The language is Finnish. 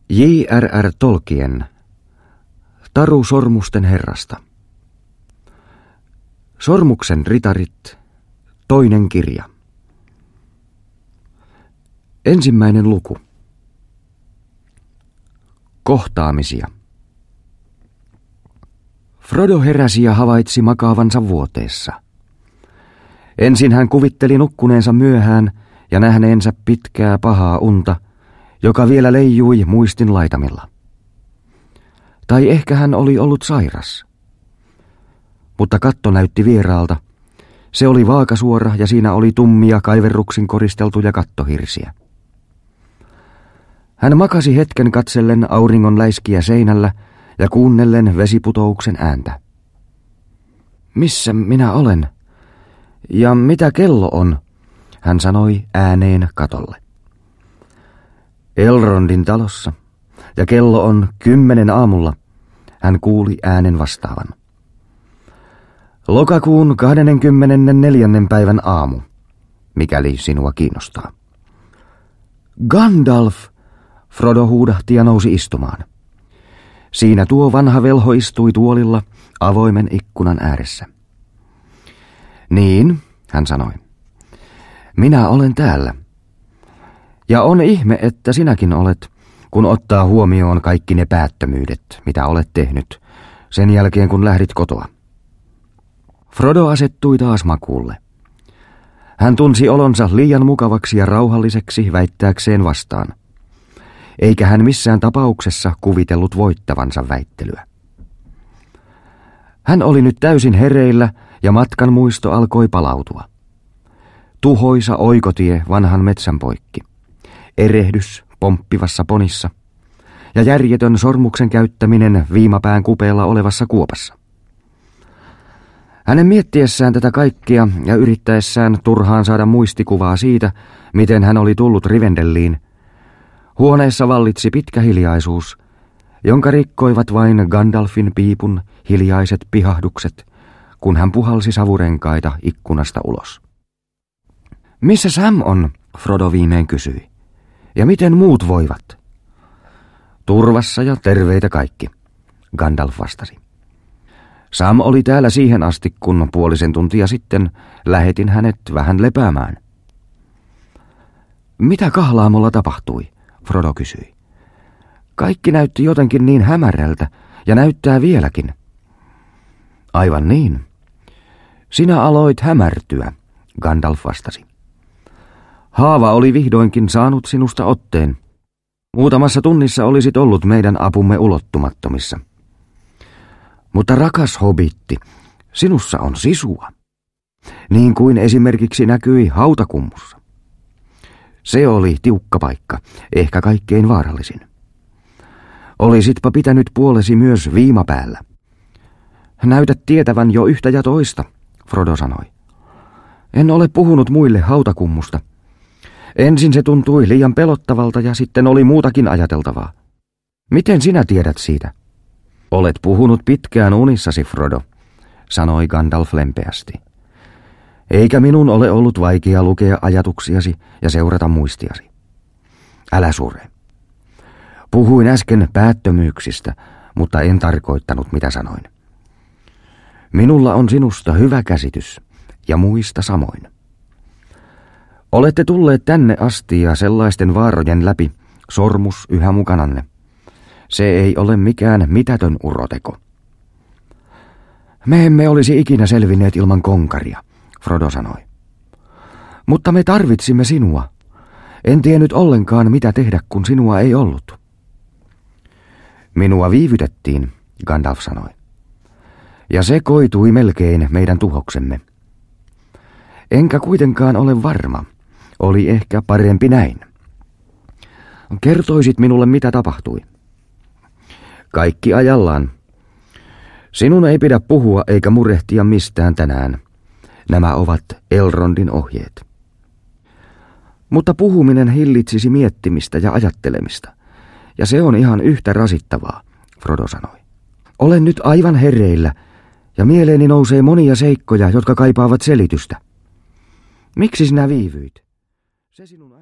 J.R.R. Tolkien, Taru sormusten herrasta. Sormuksen ritarit, toinen kirja. Ensimmäinen luku. Kohtaamisia. Frodo heräsi ja havaitsi makaavansa vuoteessa. Ensin hän kuvitteli nukkuneensa myöhään ja nähneensä pitkää pahaa unta, joka vielä leijui muistin laitamilla. Tai ehkä hän oli ollut sairas. Mutta katto näytti vieraalta. Se oli vaakasuora ja siinä oli tummia kaiverruksin koristeltuja kattohirsiä. Hän makasi hetken katsellen auringon läiskiä seinällä ja kuunnellen vesiputouksen ääntä. Missä minä olen? Ja mitä kello on? Hän sanoi ääneen katolle. Elrondin talossa, ja kello on 10 aamulla, hän kuuli äänen vastaavan. Lokakuun 24. päivän aamu, mikäli sinua kiinnostaa. Gandalf! Frodo huudahti ja nousi istumaan. Siinä tuo vanha velho istui tuolilla avoimen ikkunan ääressä. Niin, hän sanoi. Minä olen täällä. Ja on ihme, että sinäkin olet, kun ottaa huomioon kaikki ne päättömyydet, mitä olet tehnyt, sen jälkeen kun lähdit kotoa. Frodo asettui taas makuulle. Hän tunsi olonsa liian mukavaksi ja rauhalliseksi väittääkseen vastaan. Eikä hän missään tapauksessa kuvitellut voittavansa väittelyä. Hän oli nyt täysin hereillä ja matkan muisto alkoi palautua. Tuhoisa oikotie vanhan metsän poikki. Erehdys pomppivassa ponissa ja järjetön sormuksen käyttäminen viimapään kupeella olevassa kuopassa. Hänen miettiessään tätä kaikkea ja yrittäessään turhaan saada muistikuvaa siitä, miten hän oli tullut Rivendelliin, huoneessa vallitsi pitkä hiljaisuus, jonka rikkoivat vain Gandalfin piipun hiljaiset pihahdukset, kun hän puhalsi savurenkaita ikkunasta ulos. Missä Sam on? Frodo viimein kysyi. Ja miten muut voivat? Turvassa ja terveitä kaikki, Gandalf vastasi. Sam oli täällä siihen asti, kun puolisen tuntia sitten lähetin hänet vähän lepäämään. Mitä kahlaamolla tapahtui? Frodo kysyi. Kaikki näytti jotenkin niin hämärältä ja näyttää vieläkin. Aivan niin. Sinä aloit hämärtyä, Gandalf vastasi. Haava oli vihdoinkin saanut sinusta otteen. Muutamassa tunnissa olisit ollut meidän apumme ulottumattomissa. Mutta rakas hobitti, sinussa on sisua. Niin kuin esimerkiksi näkyi hautakummussa. Se oli tiukka paikka, ehkä kaikkein vaarallisin. Olisitpa pitänyt puolesi myös viimapäällä. Näytät tietävän jo yhtä ja toista, Frodo sanoi. En ole puhunut muille hautakummusta. Ensin se tuntui liian pelottavalta ja sitten oli muutakin ajateltavaa. Miten sinä tiedät siitä? Olet puhunut pitkään unissasi, Frodo, sanoi Gandalf lempeästi. Eikä minun ole ollut vaikea lukea ajatuksiasi ja seurata muistiasi. Älä sure. Puhuin äsken päättömyyksistä, mutta en tarkoittanut mitä sanoin. Minulla on sinusta hyvä käsitys ja muista samoin. Olette tulleet tänne asti ja sellaisten vaarojen läpi, sormus yhä mukananne. Se ei ole mikään mitätön uroteko. Me emme olisi ikinä selvinneet ilman konkaria, Frodo sanoi. Mutta me tarvitsimme sinua. En tiennyt ollenkaan mitä tehdä, kun sinua ei ollut. Minua viivytettiin, Gandalf sanoi. Ja se koitui melkein meidän tuhoksemme. Enkä kuitenkaan ole varma. Oli ehkä parempi näin. Kertoisit minulle, mitä tapahtui. Kaikki ajallaan. Sinun ei pidä puhua eikä murehtia mistään tänään. Nämä ovat Elrondin ohjeet. Mutta puhuminen hillitsisi miettimistä ja ajattelemista. Ja se on ihan yhtä rasittavaa, Frodo sanoi. Olen nyt aivan hereillä, ja mieleeni nousee monia seikkoja, jotka kaipaavat selitystä. Miksi sinä viivyit? Se sinun